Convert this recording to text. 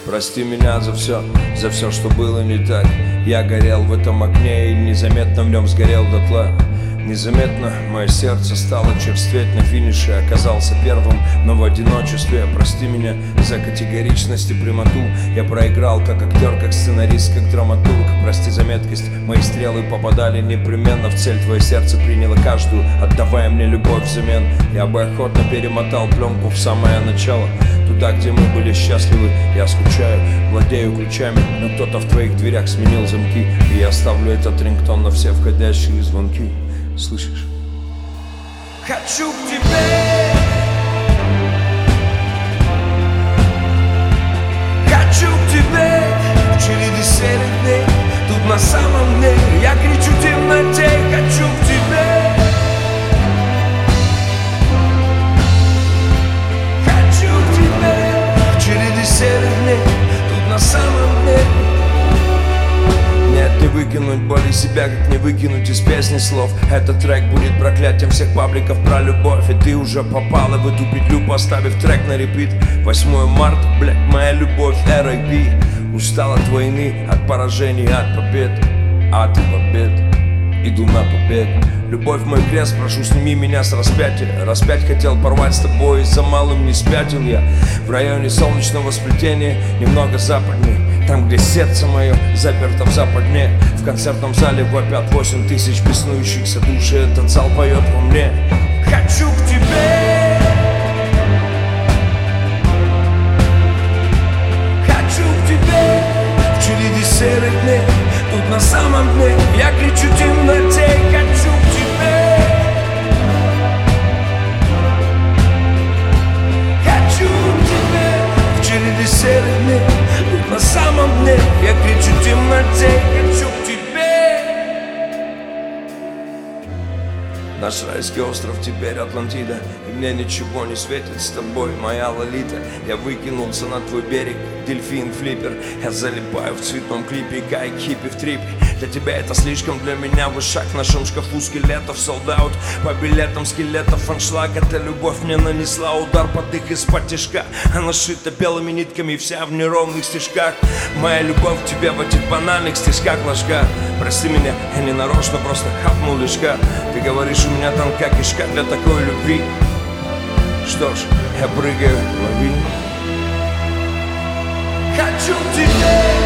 Прости меня за все, что было не так. Я горел в этом окне и незаметно в нем сгорел дотла. Незаметно мое сердце стало черстветь на финише. Оказался первым, но в одиночестве. Прости меня за категоричность и прямоту. Я проиграл как актер, как сценарист, как драматург. Прости за меткость, мои стрелы попадали непременно в цель. Твое сердце приняло каждую, отдавая мне любовь взамен. Я бы охотно перемотал пленку в самое начало, туда, где мы были счастливы. Я скучаю, владею ключами, но кто-то в твоих дверях сменил замки. И я ставлю этот рингтон на все входящие звонки. Слышишь? Хочу к тебе, хочу к тебе в череде серых дней. Тут на самом деле я кричу в темноте. Хочу к тебе, хочу к тебе в череде серых дней. Тут на самом деле нет, не выкинуть боль из себя, как не выкинуть из песни слов. Этот трек будет проклятием всех пабликов про любовь. И ты уже попала в эту петлю, поставив трек на репит. 8 марта, блядь, моя любовь, R.I.P. Устал от войны, от поражений, от побед. А ты побед, иду на победу. Любовь мой крест, прошу, сними меня с распятия. Распять хотел порвать с тобой, за малым не спятил я. В районе солнечного сплетения, немного западней, там, где сердце мое заперто в западне. В концертном зале вопят 8000 беснующихся душ, и этот зал поет во мне. Хочу к тебе, хочу к тебе в череде серых дней. Тут на самом дне я кричу в темноте. Хочу к тебе, хочу к тебе в череде серых дней. Тут на самом дне я кричу в темноте. Хочу к тебе. Наш райский остров теперь Атлантида, и мне ничего не светит с тобой, моя Лолита. Я выкинулся на твой берег, дельфин-флиппер. Я залипаю в цветном клипе, как хиппи в трипе. Для тебя это слишком, для меня вышаг. В нашем шкафу скелетов, солдаут по билетам скелетов. Аншлаг, эта любовь мне нанесла удар под их из-под тишка. Она шита белыми нитками, вся в неровных стежках. Моя любовь к тебе в этих банальных стежках ложка. Прости меня, я не нарочно, просто хапнул лишка. Ты говоришь, у меня тонка кишка для такой любви. Что ж, я прыгаю, лови. Хочу к тебе.